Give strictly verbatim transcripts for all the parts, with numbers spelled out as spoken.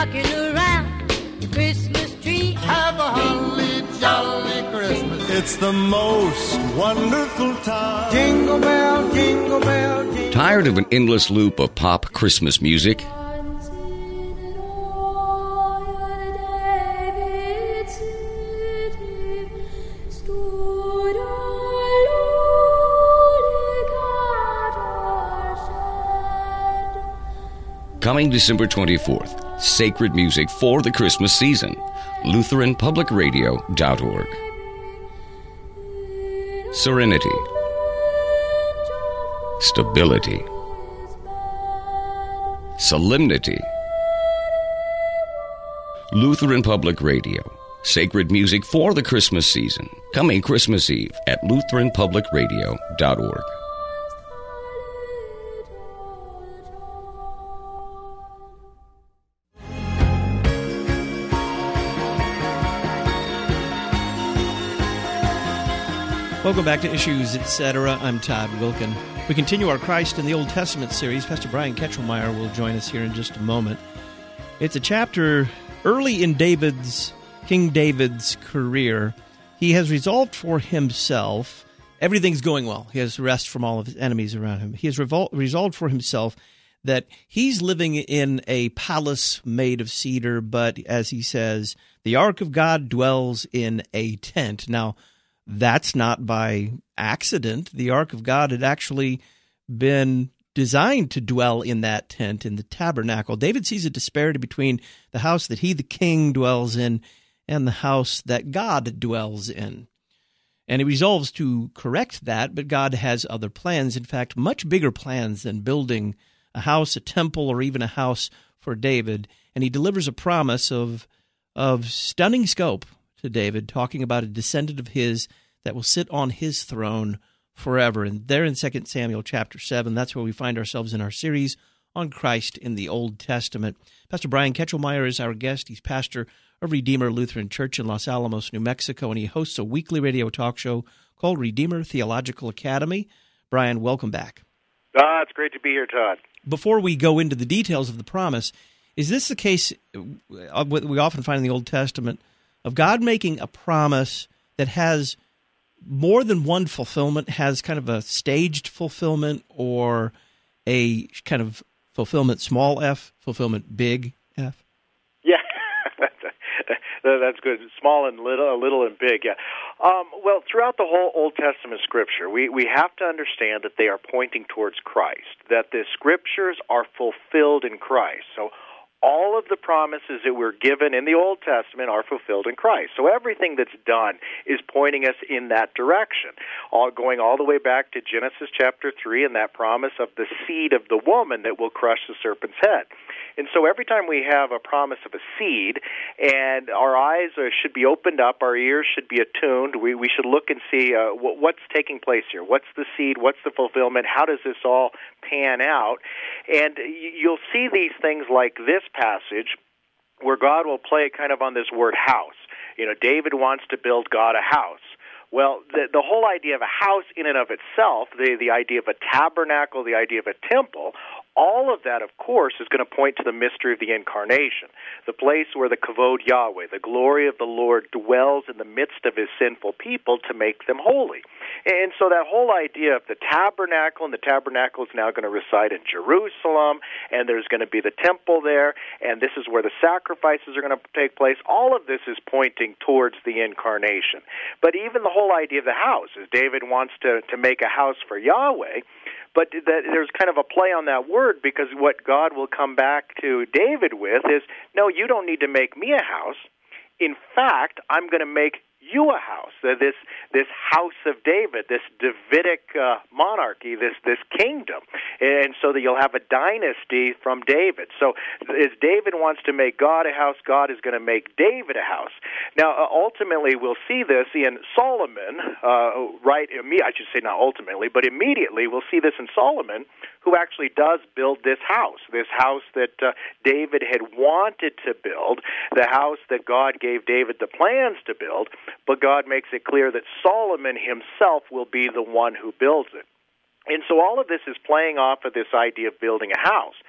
rocking around the Christmas tree. Have a holly jolly Christmas. It's the most wonderful time. Jingle bell, jingle bell, jingle. Tired of an endless loop of pop Christmas music? Coming December twenty-fourth, sacred music for the Christmas season. Lutheran Public Radio dot org. Serenity. Stability. Solemnity. Lutheran Public Radio. Sacred music for the Christmas season. Coming Christmas Eve at Lutheran Public Radio dot org. Welcome back to Issues, et cetera. I'm Todd Wilkin. We continue our Christ in the Old Testament series. Pastor Brian Ketchelmeyer will join us here in just a moment. It's a chapter early in David's, King David's career. He has resolved for himself, everything's going well. He has rest from all of his enemies around him. He has revol- resolved for himself that he's living in a palace made of cedar, but as he says, the ark of God dwells in a tent. Now, that's not by accident. The Ark of God had actually been designed to dwell in that tent, in the tabernacle. David sees a disparity between the house that he, the king, dwells in and the house that God dwells in. And he resolves to correct that, but God has other plans. In fact, much bigger plans than building a house, a temple, or even a house for David. And he delivers a promise of, of stunning scope to David, talking about a descendant of his that will sit on his throne forever. And there in Second Samuel chapter seven, that's where we find ourselves in our series on Christ in the Old Testament. Pastor Brian Ketchelmeyer is our guest. He's pastor of Redeemer Lutheran Church in Los Alamos, New Mexico, and he hosts a weekly radio talk show called Redeemer Theological Academy. Brian, welcome back. Ah, it's great to be here, Todd. Before we go into the details of the promise, is this the case uh, we often find in the Old Testament of God making a promise that has more than one fulfillment, has kind of a staged fulfillment or a kind of fulfillment small f, fulfillment big F? Yeah, that's good. Small and little, little and big, yeah. Um, well, throughout the whole Old Testament Scripture, we, we have to understand that they are pointing towards Christ, that the Scriptures are fulfilled in Christ. So all of the promises that were given in the Old Testament are fulfilled in Christ. So everything that's done is pointing us in that direction, all going all the way back to Genesis chapter three and that promise of the seed of the woman that will crush the serpent's head. And so every time we have a promise of a seed, and our eyes are, should be opened up, our ears should be attuned, we, we should look and see uh, what, what's taking place here. What's the seed? What's the fulfillment? How does this all pan out? And you'll see these things like this passage where God will play kind of on this word house. You know, David wants to build God a house. Well, the, the whole idea of a house in and of itself, the, the idea of a tabernacle, the idea of a temple, all of that, of course, is going to point to the mystery of the Incarnation, the place where the Kavod Yahweh, the glory of the Lord, dwells in the midst of his sinful people to make them holy. And so that whole idea of the tabernacle, and the tabernacle is now going to reside in Jerusalem, and there's going to be the temple there, and this is where the sacrifices are going to take place, all of this is pointing towards the Incarnation. But even the whole idea of the house, as David wants to, to make a house for Yahweh, but that there's kind of a play on that word, because what God will come back to David with is, no, you don't need to make me a house. In fact, I'm going to make you a house, this this house of David, this Davidic uh, monarchy, this this kingdom, and so that you'll have a dynasty from David. So as David wants to make God a house, God is going to make David a house. Now, uh, ultimately, we'll see this in Solomon, uh, right? I should say not ultimately, but immediately we'll see this in Solomon, who actually does build this house, this house that uh, David had wanted to build, the house that God gave David the plans to build, but God makes it clear that Solomon himself will be the one who builds it. And so all of this is playing off of this idea of building a house.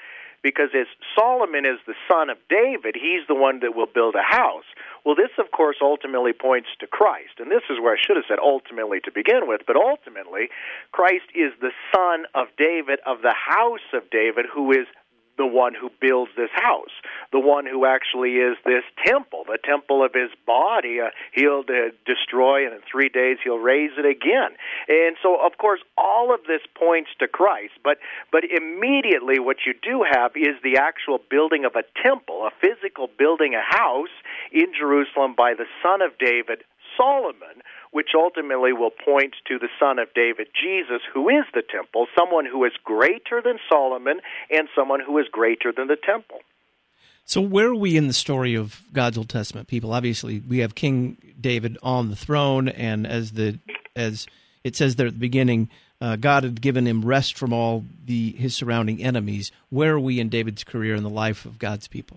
because as Solomon is the son of David, he's the one that will build a house. Well, this, of course, ultimately points to Christ, and this is where I should have said ultimately to begin with, but ultimately, Christ is the son of David, of the house of David, who is the one who builds this house, the one who actually is this temple, the temple of his body. Uh, he'll uh, destroy, and in three days he'll raise it again. And so, of course, all of this points to Christ, but, but immediately what you do have is the actual building of a temple, a physical building a house in Jerusalem by the son of David, Solomon, which ultimately will point to the son of David, Jesus, who is the temple, someone who is greater than Solomon and someone who is greater than the temple. So where are we in the story of God's Old Testament people? Obviously, we have King David on the throne, and as the as it says there at the beginning, uh, God had given him rest from all the his surrounding enemies. Where are we in David's career in the life of God's people?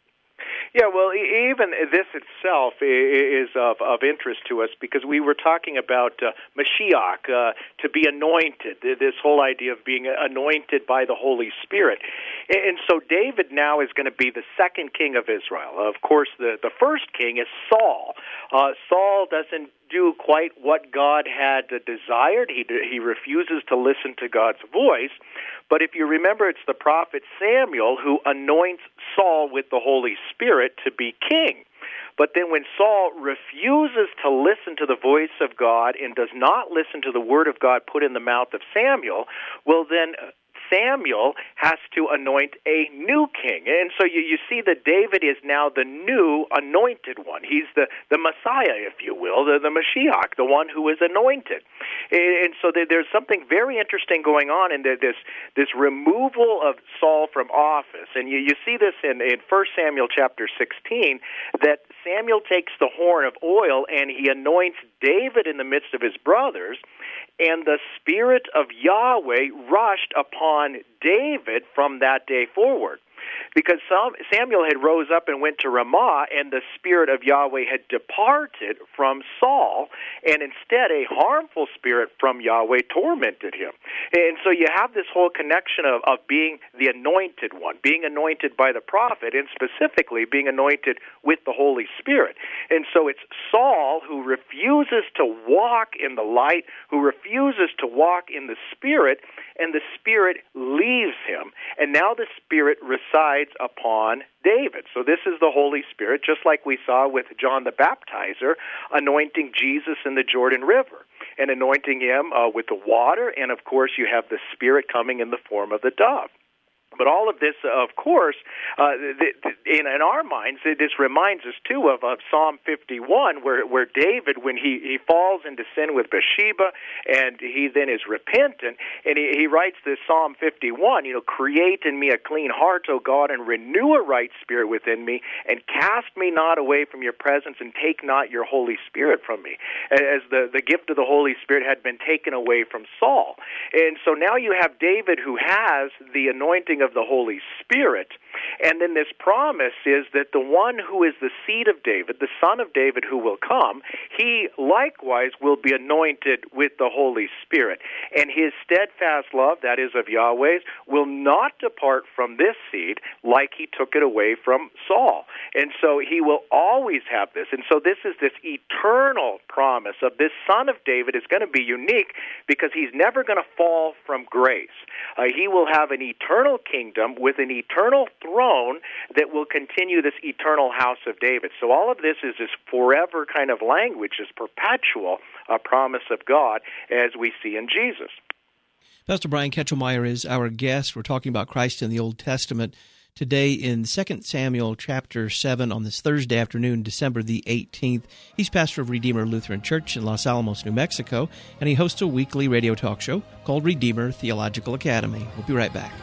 Yeah, well, even this itself is of, of interest to us because we were talking about uh, Mashiach, uh, to be anointed, this whole idea of being anointed by the Holy Spirit. And so David now is going to be the second king of Israel. Of course, the, the first king is Saul. Uh, Saul doesn't do quite what God had desired. He he refuses to listen to God's voice. But if you remember, it's the prophet Samuel who anoints Saul with the Holy Spirit to be king. But then when Saul refuses to listen to the voice of God and does not listen to the word of God put in the mouth of Samuel, well then Samuel has to anoint a new king. And so you, you see that David is now the new anointed one. He's the, the Messiah, if you will, the, the Mashiach, the one who is anointed. And so there's something very interesting going on in this this removal of Saul from office. And you, you see this in, in First Samuel chapter sixteen, that Samuel takes the horn of oil and he anoints David in the midst of his brothers, and the Spirit of Yahweh rushed upon David from that day forward. Because Samuel had rose up and went to Ramah, and the Spirit of Yahweh had departed from Saul, and instead a harmful spirit from Yahweh tormented him. And so you have this whole connection of, of being the anointed one, being anointed by the prophet, and specifically being anointed with the Holy Spirit. And so it's Saul who refuses to walk in the light, who refuses to walk in the Spirit, and the Spirit leaves him. And now the Spirit resides upon David. So this is the Holy Spirit, just like we saw with John the Baptizer anointing Jesus in the Jordan River and anointing him uh, with the water, and of course you have the Spirit coming in the form of the dove. But all of this, of course, uh, th- th- in, in our minds, this reminds us, too, of, of Psalm fifty-one, where, where David, when he, he falls into sin with Bathsheba, and he then is repentant, and he, he writes this Psalm fifty-one, you know, create in me a clean heart, O God, and renew a right spirit within me, and cast me not away from your presence, and take not your Holy Spirit from me, as the, the gift of the Holy Spirit had been taken away from Saul. And so now you have David who has the anointing of the Holy Spirit, and then this promise is that the one who is the seed of David, the son of David who will come, he likewise will be anointed with the Holy Spirit, and his steadfast love, that is of Yahweh's, will not depart from this seed like he took it away from Saul. And so he will always have this. And so this is this eternal promise of this son of David is going to be unique because he's never going to fall from grace. Uh, he will have an eternal kingdom with an eternal throne that will continue this eternal house of David. So all of this is this forever kind of language, this perpetual uh, promise of God as we see in Jesus. Pastor Brian Ketchelmeyer is our guest. We're talking about Christ in the Old Testament today in Second Samuel chapter seven on this Thursday afternoon, December the eighteenth. He's pastor of Redeemer Lutheran Church in Los Alamos, New Mexico, and he hosts a weekly radio talk show called Redeemer Theological Academy. We'll be right back.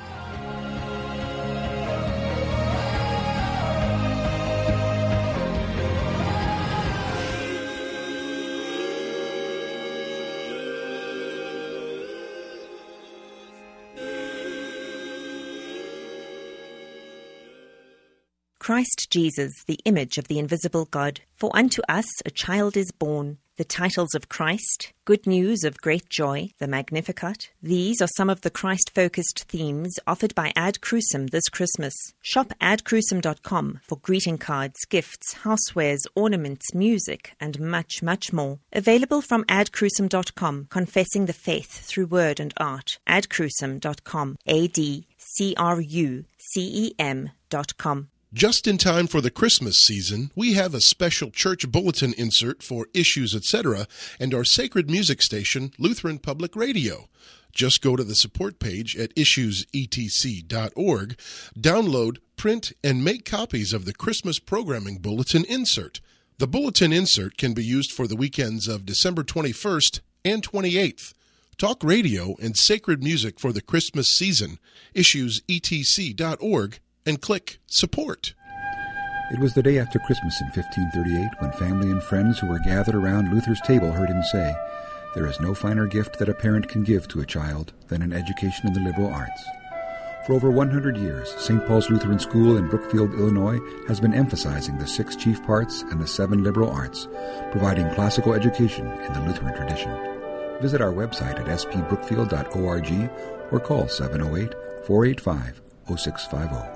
Christ Jesus, the image of the invisible God. For unto us a child is born. The titles of Christ, Good News of Great Joy, the Magnificat. These are some of the Christ-focused themes offered by Ad Crucem this Christmas. Shop ad crucem dot com for greeting cards, gifts, housewares, ornaments, music, and much, much more. Available from ad crucem dot com, confessing the faith through word and art. ad crucem dot com, A D C R U C E M dot com. Just in time for the Christmas season, we have a special church bulletin insert for Issues, et cetera, and our sacred music station, Lutheran Public Radio. Just go to the support page at issues e t c dot org, download, print, and make copies of the Christmas programming bulletin insert. The bulletin insert can be used for the weekends of December twenty-first and twenty-eighth. Talk radio and sacred music for the Christmas season, issues e t c dot org, and click Support. It was the day after Christmas in fifteen thirty-eight when family and friends who were gathered around Luther's table heard him say, "There is no finer gift that a parent can give to a child than an education in the liberal arts." For over one hundred years, Saint Paul's Lutheran School in Brookfield, Illinois, has been emphasizing the six chief parts and the seven liberal arts, providing classical education in the Lutheran tradition. Visit our website at s p brookfield dot org or call seven oh eight, four eight five, oh six five oh.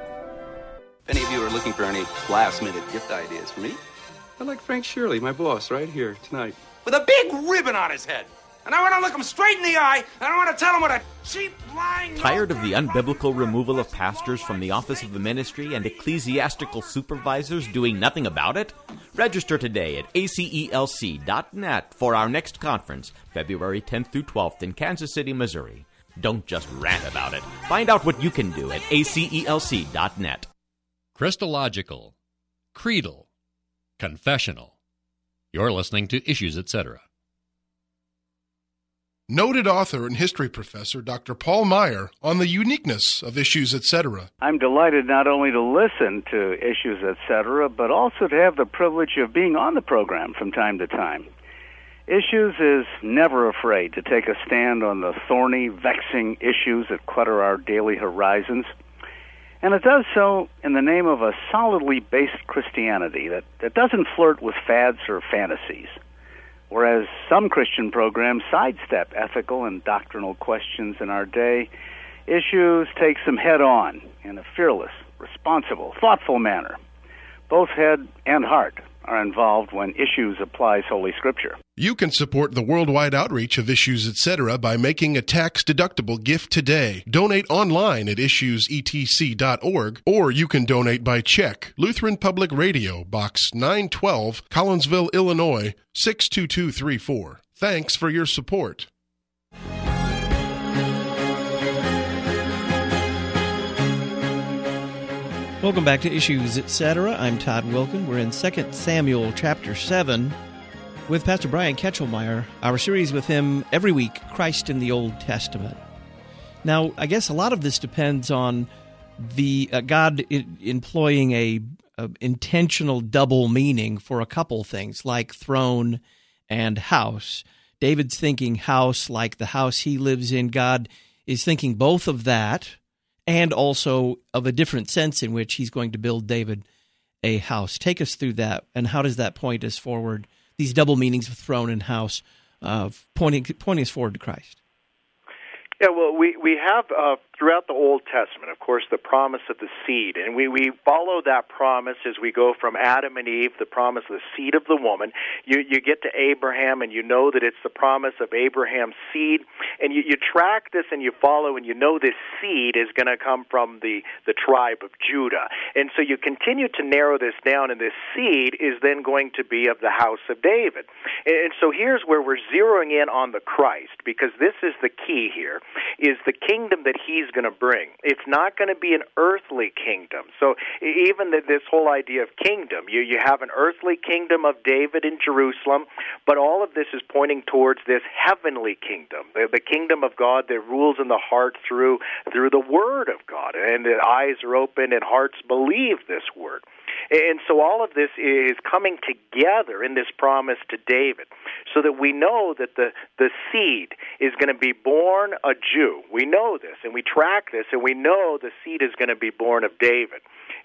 If any of you are looking for any last-minute gift ideas for me, I'd like Frank Shirley, my boss, right here tonight. With a big ribbon on his head. And I want to look him straight in the eye, and I want to tell him what a cheap, lying... Tired of the unbiblical removal of pastors from the office of the ministry and ecclesiastical supervisors doing nothing about it? Register today at a c e l c dot net for our next conference, February tenth through twelfth in Kansas City, Missouri. Don't just rant about it. Find out what you can do at a c e l c dot net. Christological, creedal, confessional. You're listening to Issues, et cetera. Noted author and history professor Doctor Paul Meier on the uniqueness of Issues, et cetera. I'm delighted not only to listen to Issues, et cetera, but also to have the privilege of being on the program from time to time. Issues is never afraid to take a stand on the thorny, vexing issues that clutter our daily horizons. And it does so in the name of a solidly based Christianity that, that doesn't flirt with fads or fantasies. Whereas some Christian programs sidestep ethical and doctrinal questions in our day, Issues takes them head-on in a fearless, responsible, thoughtful manner. Both head and heart are involved when Issues applies Holy Scripture. You can support the worldwide outreach of Issues, et cetera by making a tax-deductible gift today. Donate online at issues e t c dot org, or you can donate by check. Lutheran Public Radio, Box nine twelve, Collinsville, Illinois, six two two three four. Thanks for your support. Welcome back to Issues, et cetera. I'm Todd Wilkin. We're in Second Samuel chapter seven with Pastor Brian Ketchelmeyer, our series with him every week, Christ in the Old Testament. Now, I guess a lot of this depends on the uh, God I- employing a, a intentional double meaning for a couple things, like throne and house. David's thinking house like the house he lives in. God is thinking both of that, and also of a different sense in which he's going to build David a house. Take us through that, and how does that point us forward, these double meanings of throne and house, uh, pointing pointing us forward to Christ? Yeah, well, we, we have uh, throughout the Old Testament, of course, the promise of the seed. And we, we follow that promise as we go from Adam and Eve, the promise of the seed of the woman. You, you get to Abraham, and you know that it's the promise of Abraham's seed. And you, you track this and you follow, and you know this seed is going to come from the, the tribe of Judah. And so you continue to narrow this down, and this seed is then going to be of the house of David. And, and so here's where we're zeroing in on the Christ, because this is the key here, is the kingdom that he's going to bring. It's not going to be an earthly kingdom. So even the, this whole idea of kingdom, you, you have an earthly kingdom of David in Jerusalem, but all of this is pointing towards this heavenly kingdom, the, the kingdom of God that rules in the heart through through the Word of God, and the eyes are open and hearts believe this Word. And so all of this is coming together in this promise to David, so that we know that the, the seed is going to be born a Jew. We know this, and we track this, and we know the seed is going to be born of David.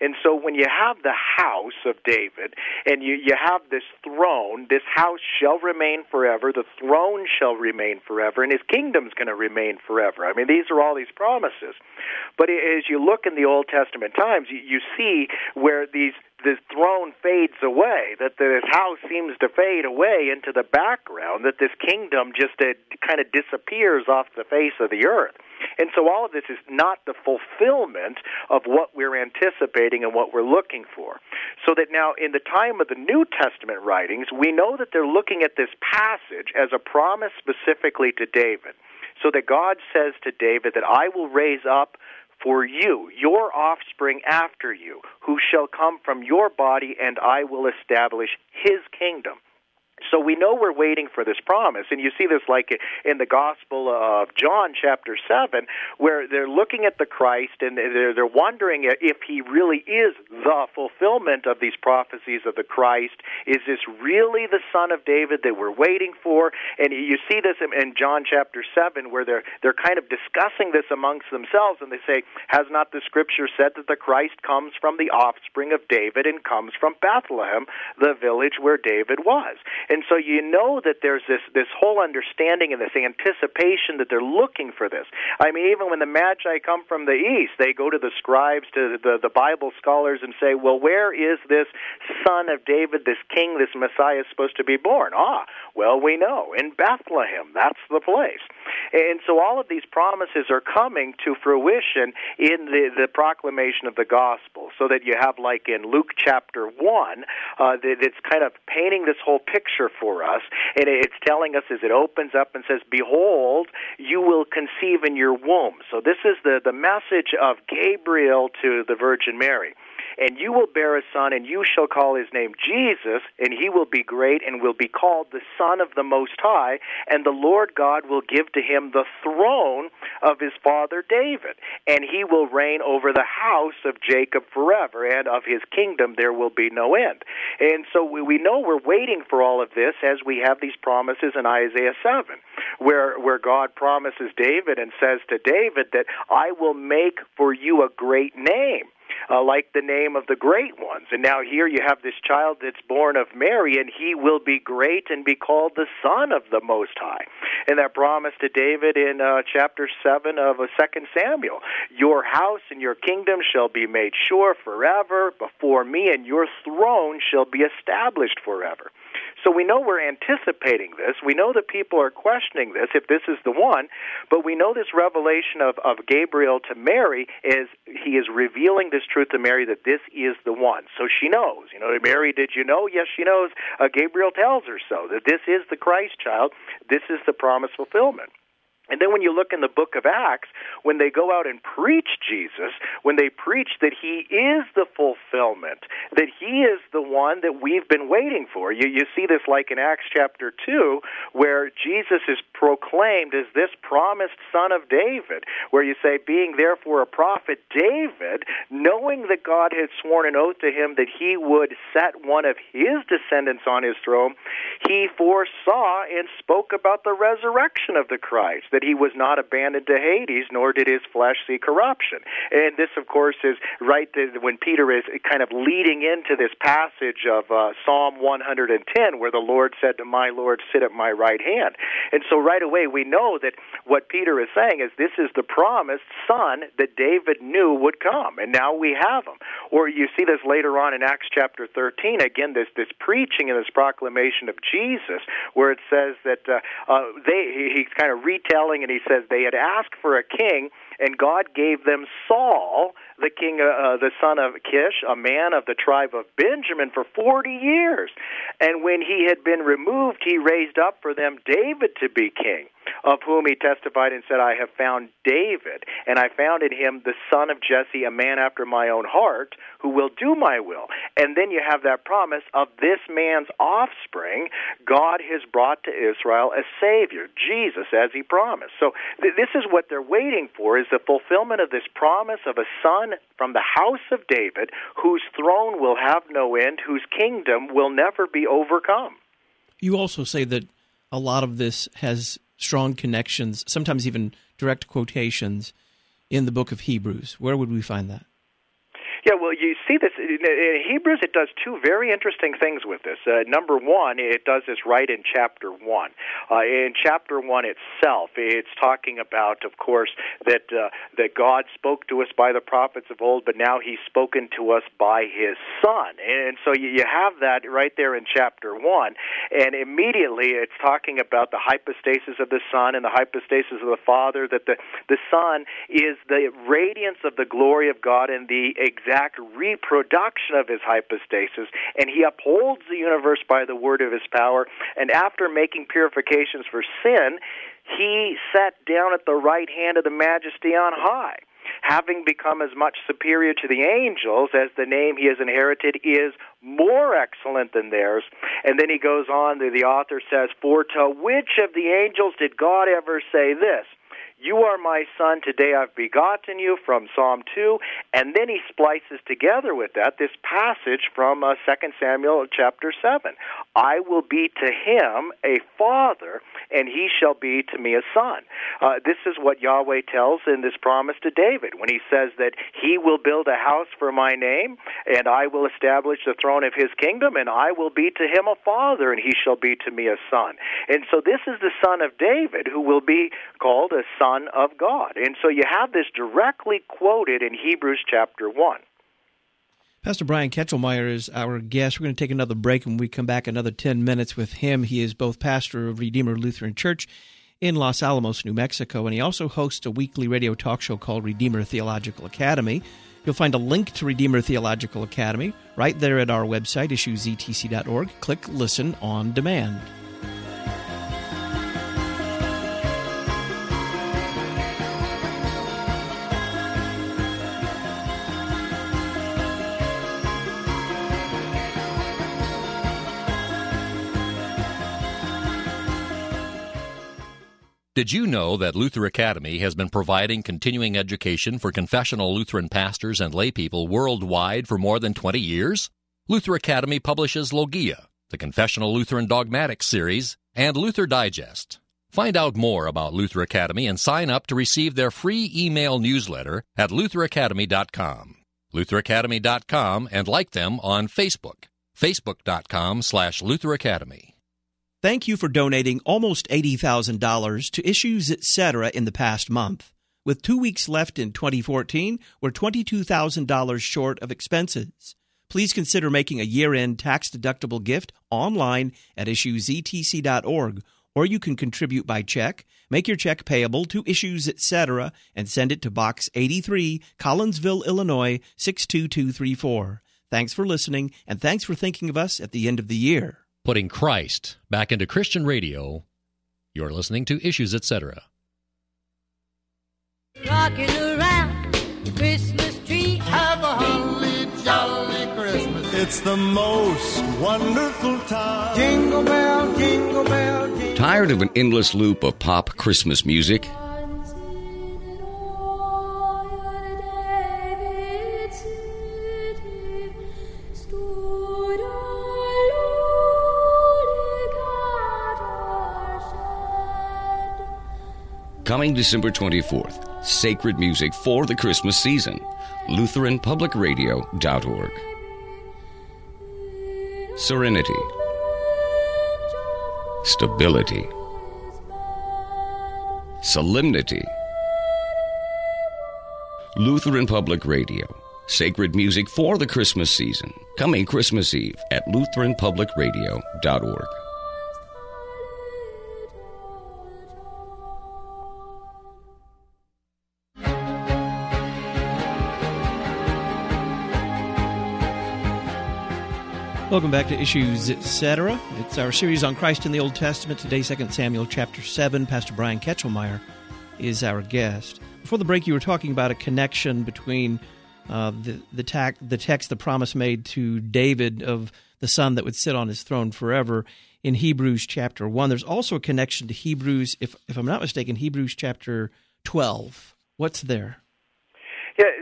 And so when you have the house of David, and you, you have this throne, this house shall remain forever, the throne shall remain forever, and his kingdom's going to remain forever. I mean, these are all these promises. But as you look in the Old Testament times, you, you see where these this throne fades away, that this house seems to fade away into the background, that this kingdom just uh, kind of disappears off the face of the earth. And so all of this is not the fulfillment of what we're anticipating and what we're looking for. So that now in the time of the New Testament writings, we know that they're looking at this passage as a promise specifically to David. So that God says to David that I will raise up for you, your offspring after you, who shall come from your body, and I will establish his kingdom. So we know we're waiting for this promise, and you see this like in the Gospel of John chapter seven, where they're looking at the Christ, and they're, they're wondering if he really is the fulfillment of these prophecies of the Christ. Is this really the Son of David that we're waiting for? And you see this in John chapter seven, where they're, they're kind of discussing this amongst themselves, and they say, has not the Scripture said that the Christ comes from the offspring of David and comes from Bethlehem, the village where David was? And so you know that there's this, this whole understanding and this anticipation that they're looking for this. I mean, even when the Magi come from the east, they go to the scribes, to the, the Bible scholars, and say, well, where is this son of David, this king, this Messiah supposed to be born? Ah, well, we know, in Bethlehem. That's the place. And so all of these promises are coming to fruition in the, the proclamation of the gospel, so that you have, like in Luke chapter one, uh, that it's kind of painting this whole picture for us, and it's telling us as it opens up and says, behold, you will conceive in your womb. So this is the, the message of Gabriel to the Virgin Mary. And you will bear a son, and you shall call his name Jesus, and he will be great and will be called the Son of the Most High, and the Lord God will give to him the throne of his father David, and he will reign over the house of Jacob forever, and of his kingdom there will be no end. And so we, we know we're waiting for all of this as we have these promises in Isaiah seven, where, where God promises David and says to David that I will make for you a great name. Uh, like the name of the great ones. And now here you have this child that's born of Mary, and he will be great and be called the Son of the Most High. And that promise to David in uh, chapter seven of uh, Second Samuel, your house and your kingdom shall be made sure forever before me, and your throne shall be established forever. So we know we're anticipating this. We know that people are questioning this, if this is the one, but we know this revelation of, of Gabriel to Mary is he is revealing this truth to Mary that this is the one. So she knows. You know, Mary, did you know? Yes, she knows. Uh, Gabriel tells her so, that this is the Christ child. This is the promised fulfillment. And then when you look in the book of Acts, when they go out and preach Jesus, when they preach that he is the fulfillment, that he is the one that we've been waiting for. You, you see this like in Acts chapter two, where Jesus is proclaimed as this promised son of David, where you say, being therefore a prophet, David, knowing that God had sworn an oath to him that he would set one of his descendants on his throne, he foresaw and spoke about the resurrection of the Christ, that he was not abandoned to Hades, nor did his flesh see corruption. And this, of course, is right when Peter is kind of leading into this passage of uh, Psalm one hundred ten, where the Lord said to my Lord, sit at my right hand. And so right away we know that what Peter is saying is this is the promised son that David knew would come, and now we have him. Or you see this later on in Acts chapter thirteen, again, this, this preaching and this proclamation of Jesus, where it says that uh, uh, they he's kind of retelling, and he says they had asked for a king, and God gave them Saul, the king, uh, the son of Kish, a man of the tribe of Benjamin, for forty years. And when he had been removed, he raised up for them David to be king, of whom he testified and said, I have found David, and I found in him the son of Jesse, a man after my own heart, who will do my will. And then you have that promise of this man's offspring, God has brought to Israel a Savior, Jesus, as he promised. So th- this is what they're waiting for, is the fulfillment of this promise of a son from the house of David, whose throne will have no end, whose kingdom will never be overcome. You also say that a lot of this has strong connections, sometimes even direct quotations, in the book of Hebrews. Where would we find that? Yeah, well, you see this in Hebrews. It does two very interesting things with this. Uh, number one, it does this right in chapter one. Uh, in chapter one itself, it's talking about, of course, that uh, that God spoke to us by the prophets of old, but now He's spoken to us by His Son. And so you, you have that right there in chapter one, and immediately it's talking about the hypostasis of the Son and the hypostasis of the Father. That the the Son is the radiance of the glory of God and the exact reproduction of His hypostasis, and He upholds the universe by the word of His power. And after making purifications for sin, He sat down at the right hand of the Majesty on high, having become as much superior to the angels as the name He has inherited is more excellent than theirs. And then he goes on, the author says, "For to which of the angels did God ever say this? You are my Son, today I've begotten you," from Psalm two, and then he splices together with that this passage from uh, Second Samuel chapter seven. "I will be to him a father, and he shall be to me a son." Uh, this is what Yahweh tells in this promise to David when he says that he will build a house for my name, and I will establish the throne of his kingdom, and I will be to him a father, and he shall be to me a son. And so this is the son of David who will be called a son of God. And so you have this directly quoted in Hebrews chapter one. Pastor Brian Ketchelmeyer is our guest. We're going to take another break, and when we come back another ten minutes with him. He is both pastor of Redeemer Lutheran Church in Los Alamos, New Mexico, and he also hosts a weekly radio talk show called Redeemer Theological Academy. You'll find a link to Redeemer Theological Academy right there at our website, issues e t c dot org. Click Listen on Demand. Did you know that Luther Academy has been providing continuing education for confessional Lutheran pastors and laypeople worldwide for more than twenty years? Luther Academy publishes Logia, the Confessional Lutheran Dogmatics series, and Luther Digest. Find out more about Luther Academy and sign up to receive their free email newsletter at luther academy dot com. luther academy dot com, and like them on Facebook, facebook dot com slash Luther Academy. Thank you for donating almost eighty thousand dollars to Issues Etc. in the past month. With two weeks left in twenty fourteen, we're twenty-two thousand dollars short of expenses. Please consider making a year-end tax-deductible gift online at issues e t c dot org, or you can contribute by check. Make your check payable to Issues Etc. and send it to Box eighty-three, Collinsville, Illinois, six two two three four. Thanks for listening, and thanks for thinking of us at the end of the year. Putting Christ back into Christian radio. You're listening to Issues Etc. Rocking around the Christmas tree. Have a holly jolly Christmas. It's the most wonderful time. Jingle bell, jingle bell, jingle bell. Tired of an endless loop of pop Christmas music? Coming December twenty-fourth, sacred music for the Christmas season. Lutheran Public Radio dot org. Serenity. Stability. Solemnity. Lutheran Public Radio. Sacred music for the Christmas season. Coming Christmas Eve at Lutheran Public Radio dot org. Welcome back to Issues Etc. It's our series on Christ in the Old Testament. Today, Second Samuel chapter seven. Pastor Brian Ketchelmeyer is our guest. Before the break, you were talking about a connection between uh, the the, ta- the text, the promise made to David of the son that would sit on his throne forever in Hebrews chapter one. There's also a connection to Hebrews, if if I'm not mistaken, Hebrews chapter twelve. What's there? Yeah,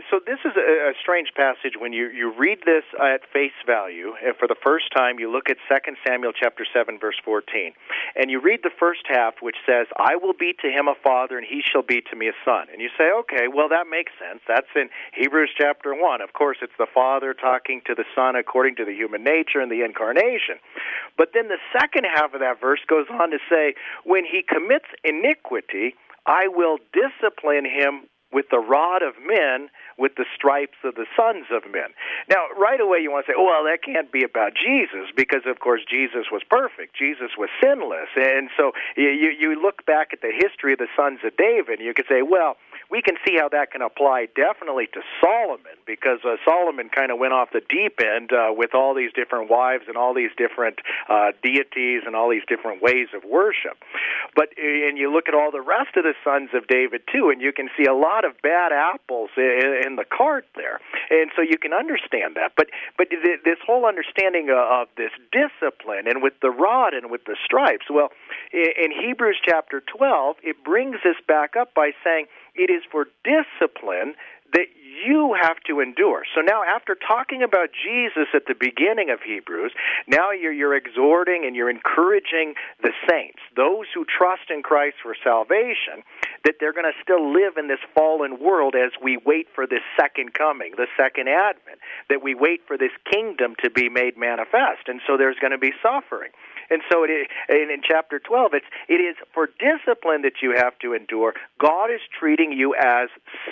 so this is a, a strange passage when you, you read this at face value, and for the first time you look at Second Samuel chapter seven, verse fourteen, and you read the first half, which says, I will be to him a father, and he shall be to me a son. And you say, okay, well, that makes sense. That's in Hebrews chapter one. Of course, it's the Father talking to the Son according to the human nature and the incarnation. But then the second half of that verse goes on to say, when he commits iniquity, I will discipline him with the rod of men, with the stripes of the sons of men. Now, right away you want to say, oh, well, that can't be about Jesus, because, of course, Jesus was perfect. Jesus was sinless. And so you, you look back at the history of the sons of David, and you could say, well, we can see how that can apply definitely to Solomon, because uh, Solomon kind of went off the deep end uh, with all these different wives and all these different uh, deities and all these different ways of worship. But and you look at all the rest of the sons of David, too, and you can see a lot of bad apples in, in the cart there. And so you can understand that. But but th- this whole understanding of this discipline, and with the rod and with the stripes, well, in, in Hebrews chapter twelve, it brings this back up by saying, it is for discipline that you have to endure. So now, after talking about Jesus at the beginning of Hebrews, now you're, you're exhorting and you're encouraging the saints, those who trust in Christ for salvation, that they're going to still live in this fallen world as we wait for this second coming, the second advent, that we wait for this kingdom to be made manifest. And so there's going to be suffering. And so it is, and in chapter twelve, it's, it is for discipline that you have to endure. God is treating you as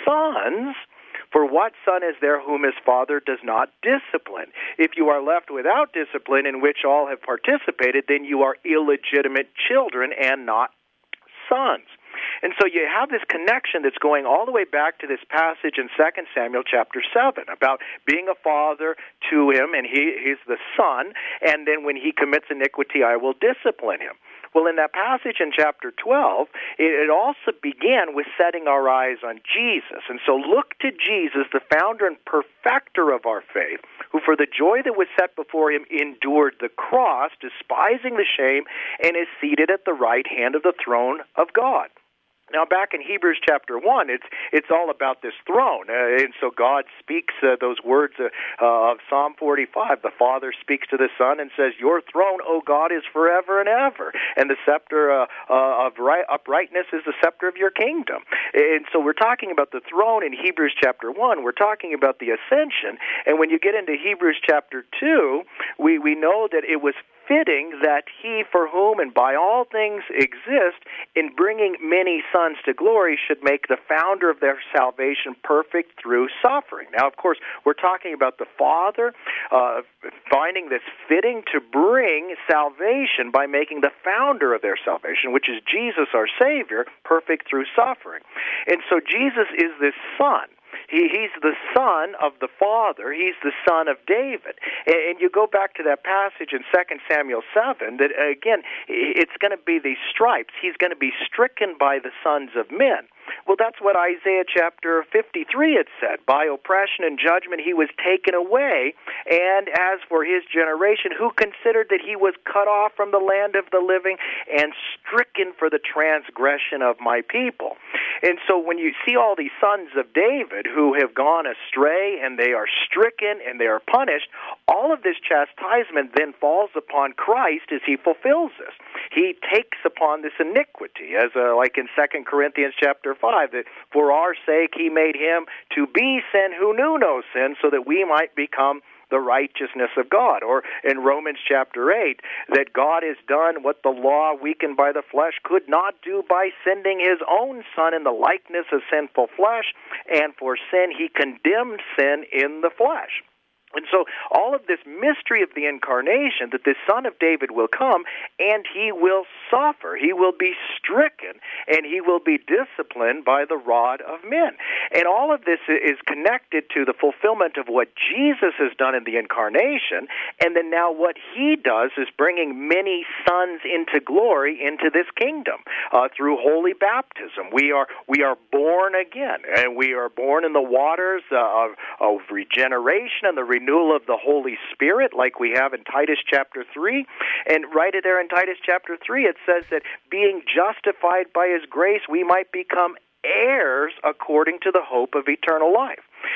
sons. For what son is there whom his father does not discipline? If you are left without discipline, in which all have participated, then you are illegitimate children and not sons. And so you have this connection that's going all the way back to this passage in Second Samuel chapter seven about being a father to him, and he, he's the son, and then when he commits iniquity, I will discipline him. Well, in that passage in chapter twelve, it also began with setting our eyes on Jesus. And so look to Jesus, the founder and perfecter of our faith, who for the joy that was set before him endured the cross, despising the shame, and is seated at the right hand of the throne of God. Now, back in Hebrews chapter one, it's it's all about this throne. Uh, and so God speaks uh, those words uh, uh, of Psalm forty-five. The Father speaks to the Son and says, your throne, O God, is forever and ever. And the scepter uh, uh, of right, uprightness is the scepter of your kingdom. And so we're talking about the throne in Hebrews chapter one. We're talking about the ascension. And when you get into Hebrews chapter two, we, we know that it was fitting that he for whom and by all things exist, in bringing many sons to glory, should make the founder of their salvation perfect through suffering. Now, of course, we're talking about the Father uh, finding this fitting to bring salvation by making the founder of their salvation, which is Jesus our Savior, perfect through suffering. And so Jesus is this Son. He, he's the son of the Father. He's the son of David. And, and you go back to that passage in Second Samuel seven, that, again, it's going to be these stripes. He's going to be stricken by the sons of men. Well, that's what Isaiah chapter fifty-three had said. By oppression and judgment he was taken away, and as for his generation, who considered that he was cut off from the land of the living and stricken for the transgression of my people. And so when you see all these sons of David who have gone astray, and they are stricken and they are punished, all of this chastisement then falls upon Christ as he fulfills this. He takes upon this iniquity, as uh, like in Second Corinthians chapter five, that for our sake he made him to be sin who knew no sin, so that we might become the righteousness of God. Or in Romans chapter eight, that God has done what the law, weakened by the flesh, could not do by sending his own Son in the likeness of sinful flesh, and for sin he condemned sin in the flesh. And so all of this mystery of the incarnation, that this Son of David will come, and he will suffer, he will be stricken, and he will be disciplined by the rod of men. And all of this is connected to the fulfillment of what Jesus has done in the incarnation, and then now what he does is bringing many sons into glory into this kingdom uh, through holy baptism. We are we are born again, and we are born in the waters uh, of, of regeneration and the renewal of the Holy Spirit, like we have in Titus chapter three. And right there in Titus chapter three, it says that being justified by his grace, we might become heirs according to the hope of eternal life.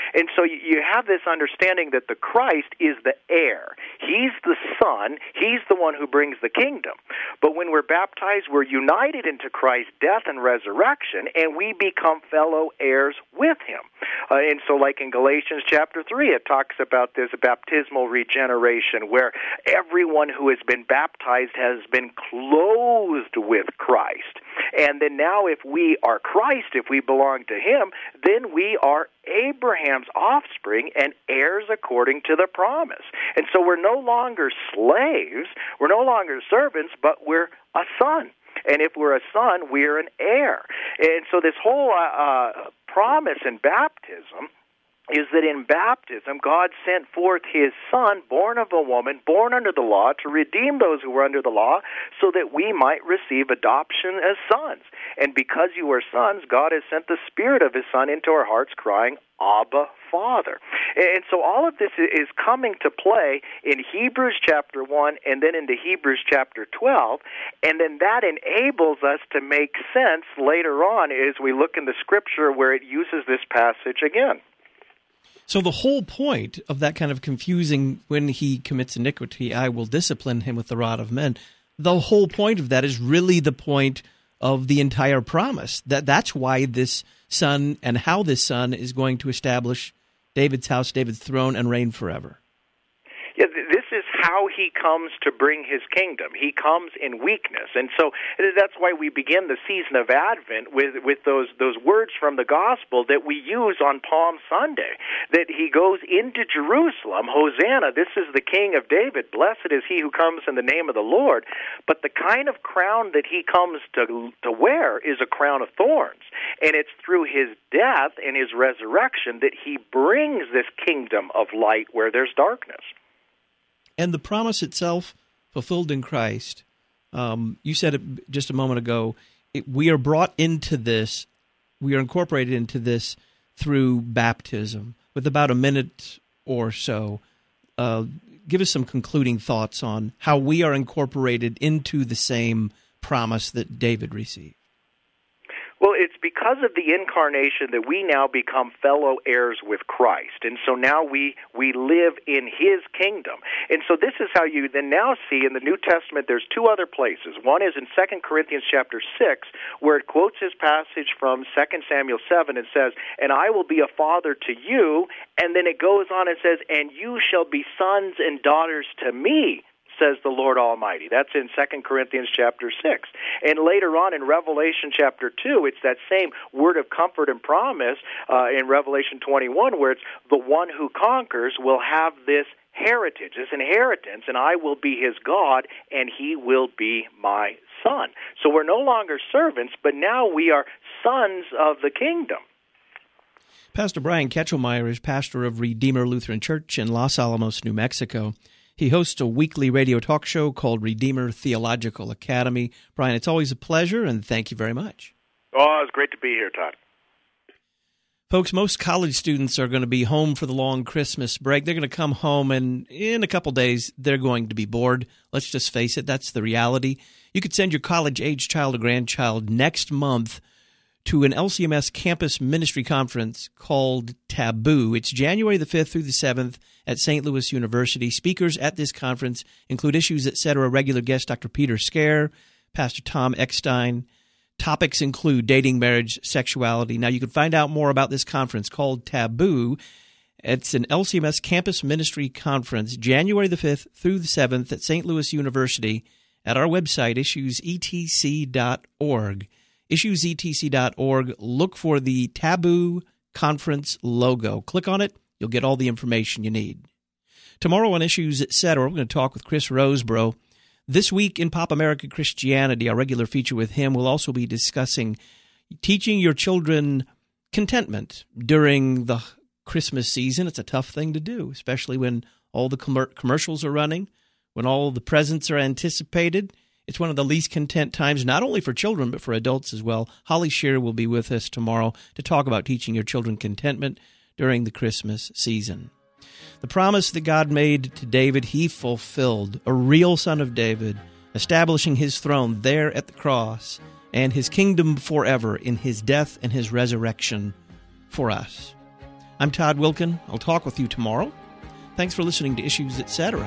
And so you have this understanding that the Christ is the heir. He's the Son. He's the one who brings the kingdom. But when we're baptized, we're united into Christ's death and resurrection, and we become fellow heirs with him. Uh, and so like in Galatians chapter three, it talks about this baptismal regeneration where everyone who has been baptized has been clothed with Christ. And then now if we are Christ, if we belong to him, then we are Abraham's offspring and heirs according to the promise. And so we're no longer slaves, we're no longer servants, but we're a son. And if we're a son, we're an heir. And so this whole uh, uh, promise in baptism is that in baptism, God sent forth his Son, born of a woman, born under the law, to redeem those who were under the law, so that we might receive adoption as sons. And because you are sons, God has sent the Spirit of his Son into our hearts, crying, Abba, Father. And so all of this is coming to play in Hebrews chapter one and then into Hebrews chapter twelve, and then that enables us to make sense later on as we look in the Scripture where it uses this passage again. So the whole point of that kind of confusing, when he commits iniquity, I will discipline him with the rod of men, the whole point of that is really the point of the entire promise. That That's why this son and how this son is going to establish David's house, David's throne, and reign forever. Yeah, this is how he comes to bring his kingdom. He comes in weakness. And so that's why we begin the season of Advent with, with those, those words from the gospel that we use on Palm Sunday, that he goes into Jerusalem, Hosanna, this is the King of David, blessed is he who comes in the name of the Lord. But the kind of crown that he comes to, to wear is a crown of thorns. And it's through his death and his resurrection that he brings this kingdom of light where there's darkness. And the promise itself fulfilled in Christ, um, you said it just a moment ago, it, we are brought into this, we are incorporated into this through baptism. With about a minute or so, uh, give us some concluding thoughts on how we are incorporated into the same promise that David received. Well, it's because of the incarnation that we now become fellow heirs with Christ. And so now we, we live in his kingdom. And so this is how you then now see in the New Testament there's two other places. One is in Second Corinthians chapter six, where it quotes his passage from Second Samuel seven and says, and I will be a father to you. And then it goes on and says, and you shall be sons and daughters to me, says the Lord Almighty. That's in Second Corinthians chapter six. And later on in Revelation chapter two, it's that same word of comfort and promise uh, in Revelation twenty-one, where it's the one who conquers will have this heritage, this inheritance, and I will be his God, and he will be my son. So we're no longer servants, but now we are sons of the kingdom. Pastor Brian Ketchelmeyer is pastor of Redeemer Lutheran Church in Los Alamos, New Mexico. He hosts a weekly radio talk show called Redeemer Theological Academy. Brian, it's always a pleasure, and thank you very much. Oh, it's great to be here, Todd. Folks, most college students are going to be home for the long Christmas break. They're going to come home, and in a couple days, they're going to be bored. Let's just face it, that's the reality. You could send your college-age child or grandchild next month to an L C M S campus ministry conference called Taboo. It's January the fifth through the seventh at Saint Louis University. Speakers at this conference include Issues Etc. regular guest Doctor Peter Scare, Pastor Tom Eckstein. Topics include dating, marriage, sexuality. Now, you can find out more about this conference called Taboo. It's an L C M S campus ministry conference, January the fifth through the seventh at Saint Louis University at our website, issues e t c dot org. issues e t c dot org. Look for the Taboo Conference logo. Click on it. You'll get all the information you need. Tomorrow on Issues Etc., we're going to talk with Chris Rosebrough. This week in Pop America Christianity, our regular feature with him, will also be discussing teaching your children contentment during the Christmas season. It's a tough thing to do, especially when all the com- commercials are running, when all the presents are anticipated. It's one of the least content times, not only for children, but for adults as well. Holly Shearer will be with us tomorrow to talk about teaching your children contentment during the Christmas season. The promise that God made to David, he fulfilled. A real son of David, establishing his throne there at the cross, and his kingdom forever in his death and his resurrection for us. I'm Todd Wilken. I'll talk with you tomorrow. Thanks for listening to Issues, et cetera.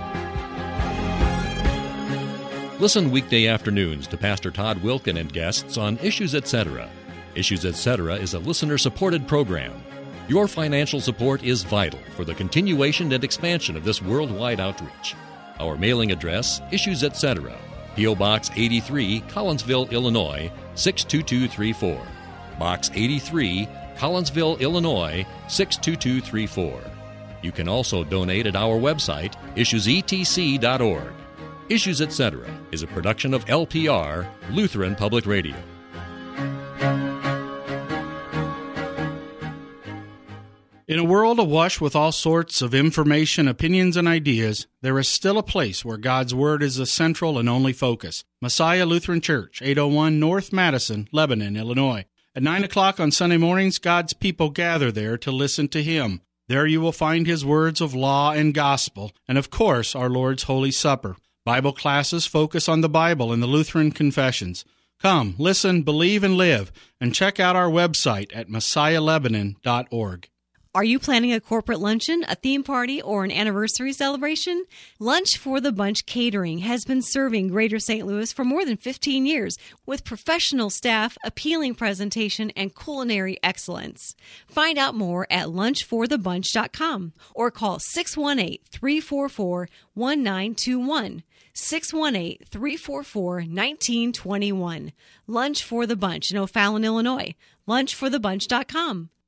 Listen weekday afternoons to Pastor Todd Wilken and guests on Issues, et cetera. Issues, et cetera is a listener-supported program. Your financial support is vital for the continuation and expansion of this worldwide outreach. Our mailing address, Issues, et cetera. P O. Box eighty-three, Collinsville, Illinois, six two two three four. Box eighty-three, Collinsville, Illinois, six two two three four. You can also donate at our website, issues e t c dot org. Issues, et cetera is a production of L P R, Lutheran Public Radio. In a world awash with all sorts of information, opinions, and ideas, there is still a place where God's Word is the central and only focus. Messiah Lutheran Church, eight oh one North Madison, Lebanon, Illinois. At nine o'clock on Sunday mornings, God's people gather there to listen to Him. There you will find His words of law and gospel, and of course, our Lord's Holy Supper. Bible classes focus on the Bible and the Lutheran confessions. Come, listen, believe, and live, and check out our website at messiah lebanon dot org. Are you planning a corporate luncheon, a theme party, or an anniversary celebration? Lunch for the Bunch Catering has been serving Greater Saint Louis for more than fifteen years with professional staff, appealing presentation, and culinary excellence. Find out more at lunch for the bunch dot com or call six one eight, three four four, one nine two one. six one eight, three four four, one nine two one. Lunch for the Bunch in O'Fallon, Illinois. lunch for the bunch dot com.